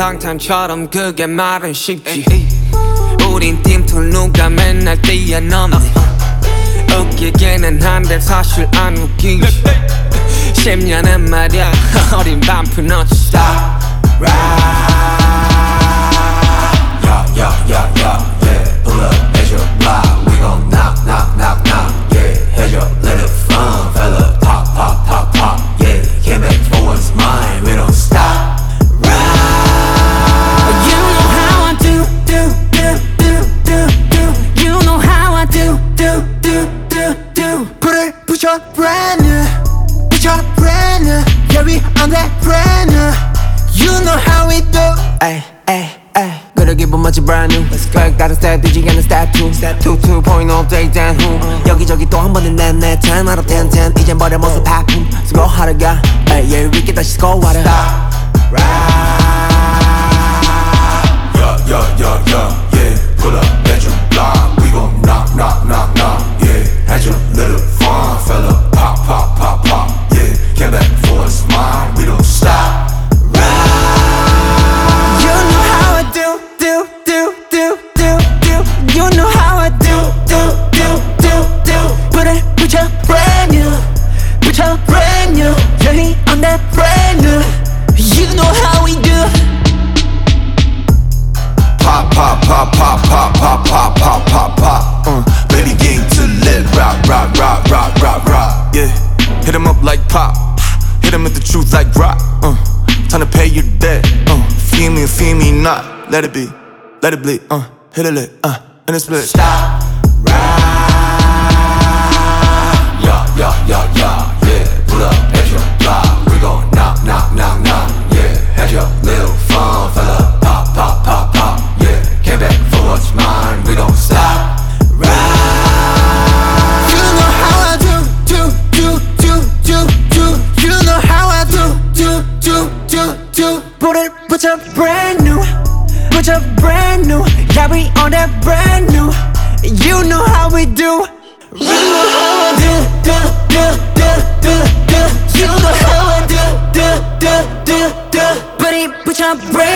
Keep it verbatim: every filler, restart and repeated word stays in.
방탄처럼 그게 말은 쉽지. 우린 팀툴 누가 맨날 뛰어넘네. 웃기기는 한데 사실 안 웃기지. 십 년은 말야 어린 반푼 not stop right. Yeah, yeah, yeah, yeah, yeah. Pull up at your block, we gon' knock, knock, knock, knock. Yeah, head your little fun, fella. Pop, pop, pop, pop. Yeah, came back for what's mine. We don't stop. You know how I do, do, do, do, do, do. You know how I do, do, do, do, do. Put it, push up brand new, push up brand new. Yeah, we on that brand new. You know how we do. Ay, ay, ay. 그래 기분 마치 brand new. 백 다른 스타일 뒤지 않는 step two. two, two point oh day down who. 여기저기 또 한 번은 넷넷 ten out of ten ten. 이젠 버려 모습 하품. 수고 하러가. Ay, yeah, we get 다시 스코어하러. Stop, right. Yeah, yeah, yeah, yeah, yeah. Pull up at your block, we gon' knock, knock, knock, knock. Yeah, had your little fun, fella. Pop, pop, pop, pop. Yeah, came back for a smile. We don't stop. You know how I do, do, do, do, do, do. You know how I do, do, do, do, do. Put it, put your brand new, put your brand new. Yeah, he on that brand new. You know how we do. Pop, pop, pop, pop, pop, pop, pop, pop, pop, pop. Uh, baby, get to let rock, rock, rock, rock, rock, rock. Yeah, hit him up like pop, hit him with the truth like rock. Uh, time to pay your debt. Uh, feel me, feel me not. Let it be, let it bleed. Uh, hit a lick, uh, and it's split. Stop, right. Yeah, yeah, yeah, yeah, yeah. Pull up at your block, we gon' knock, knock, knock, knock. Yeah, had your little fun, fella. Pop, pop, pop, pop. Yeah, came back for what's mine. We don't stop. Right. You know how I do, do, do, do, do, do. You know how I do, do, do, do, do. Put it, put your brand new, put your brand new. Yeah, we on that brand new. You know how we do. You know how I do, do, do, do, do, do. You know how I do, do, do, do, do. Put it, put your brand